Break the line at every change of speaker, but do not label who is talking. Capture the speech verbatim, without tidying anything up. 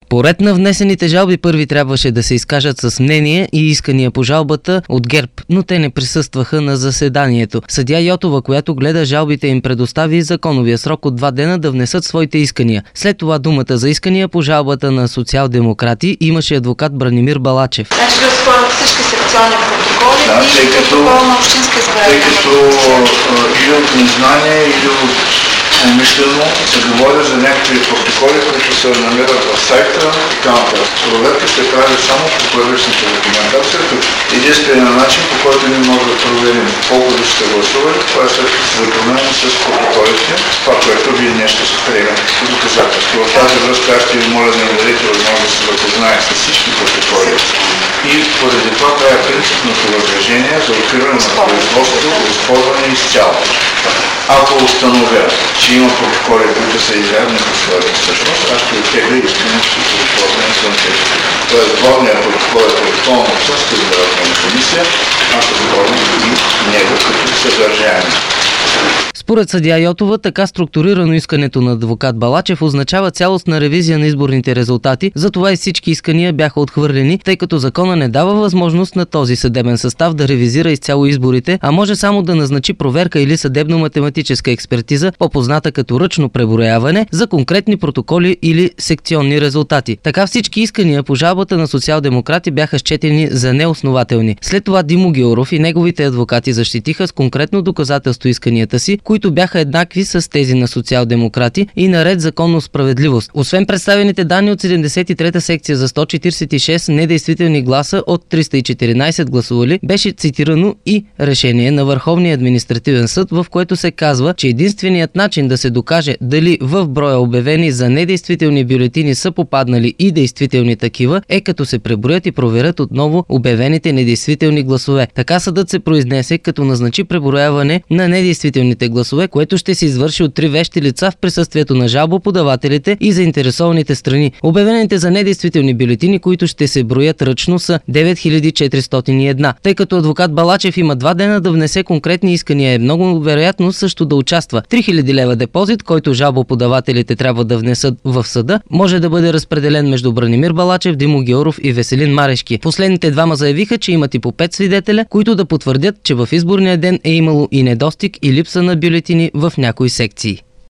Поред на внесените жалби първи трябваше да се изкажат с мнение и искания по жалбата от ГЕРБ, но те не присъстваха на заседанието. Съдия Йотова, която гледа жалбите, им предостави законовия срок от два дена да внесат своите искания. След това думата за искания по жалбата на социал-демократи имаше адвокат Бранимир Балачев.
Значи да спорят всички секционни протоколи
да,
и протокол на общинска избирателна комисия.
Тъй като или от незнание, или от умишлено се говори за някакви протоколи, които се намират в сайта и така нататък. Проверка се прави само по първичната документация. Единственият начин, по който ние можем да проверим колко да сте гласували, това е след като се запомнено с протоколите, това, което вие нещо се приемете като доказателство. В тази връзка аз ще ви моля да ми дадете възможност да се запознае с всички протоколи. И поради това трябва принципното възражение за откриване на производство, използване изцяло. Ако установя, че има протоколи, които са изявени по своята същност, аз ще оттегля искането си за използване към тези. Тоест, главният протокол е протокол на общинска избирателна комисия, аз ще говоря и него като съдържание.
Според съдия Йотова, така структурирано искането на адвокат Балачев означава цялостна ревизия на изборните резултати, затова и всички искания бяха отхвърлени, тъй като закона не дава възможност на този съдебен състав да ревизира изцяло изборите, а може само да назначи проверка или съдебно-математическа експертиза, по-позната като ръчно преброяване, за конкретни протоколи или секционни резултати. Така всички искания по жалбата на социал-демократи бяха счетени за неоснователни. След това Димо Гяуров и неговите адвокати защитиха с конкретно доказателство исканията си, които бяха еднакви с тези на социал-демократи и наред законно справедливост. Освен представените данни от седемдесет и трета секция за сто четиридесет и шест недействителни гласа от триста и четиринадесет гласували, беше цитирано и решение на Върховния административен съд, в което се казва, че единственият начин да се докаже дали в броя обявени за недействителни бюлетини са попаднали и действителни такива, е като се преброят и проверят отново обявените недействителни гласове. Така съдът се произнесе, като назначи преброяване на недействителните гласове, което ще се извърши от три вещи лица в присъствието на жалбоподавателите и заинтересованите страни. Обявените за недействителни бюлетини, които ще се броят ръчно, са девет хиляди четиристотин и една. Тъй като адвокат Балачев има два дена да внесе конкретни искания, е много вероятно също да участва. три хиляди лева депозит, който жалбоподавателите трябва да внесат в съда, може да бъде разпределен между Бранимир Балачев, Димо Гяуров и Веселин Марешки. Последните двама заявиха, че имат и по пет свидетеля, които да потвърдят, че в изборния ден е имало и недостиг и липса на бюлетини в някои секции.